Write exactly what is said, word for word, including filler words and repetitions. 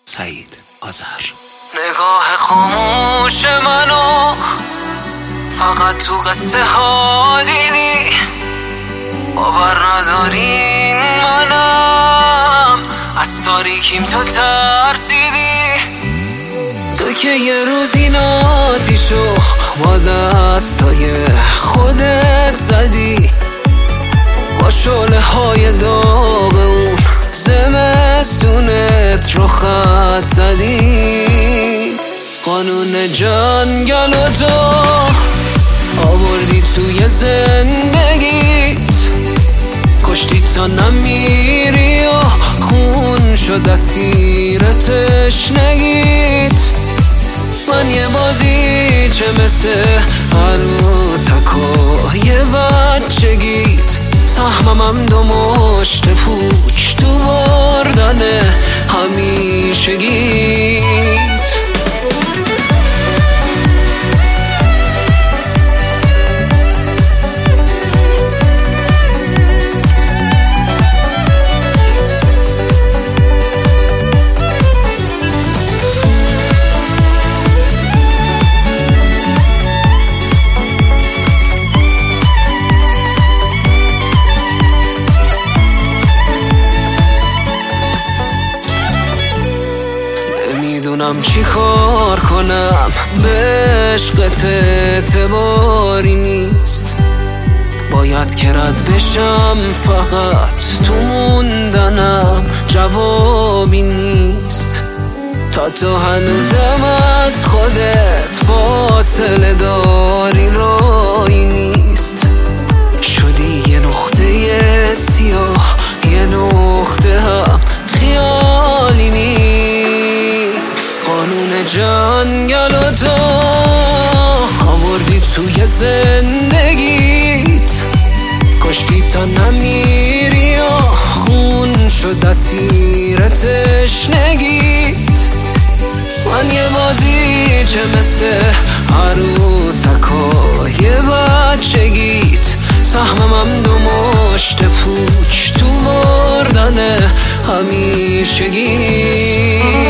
سعید آذر. نگاه خاموش منو فقط تو قصه ها دیدی، باور ندارین منم از تاریکیم تو ترسیدی. تو که یه روز این آتیشو با دستای خودت زدی، با شعله های داغ اون زمستونت رو خط زدی. قانون جنگل و تو آوردی توی زندگیت، کشتی تا نمیری و خون شد اسیر تشنگیت. من یه بازی چه مثل عروسکای بچگیت، سهممم دو مشت پوچ تو بردن همیشگیت. نمیدونم چی کار کنم، به عشقت اعتباری نیست. باید که رد بشم، فقط تو موندنم جوابی نیست. تا تو هنوزم از خودت فاصله داری، رایی نیست. شدی یه نقطه سیاه، یه نقطه هم خیالی نیست. قانون جنگل و تو آوردی توی زندگیت، کشتی تا نمیری و خون شد اسیر تشنگیت. من یه بازی چه مثل عروسکای بچگیت، سهممم دو مشت پوچ تو بردن همیشگیت.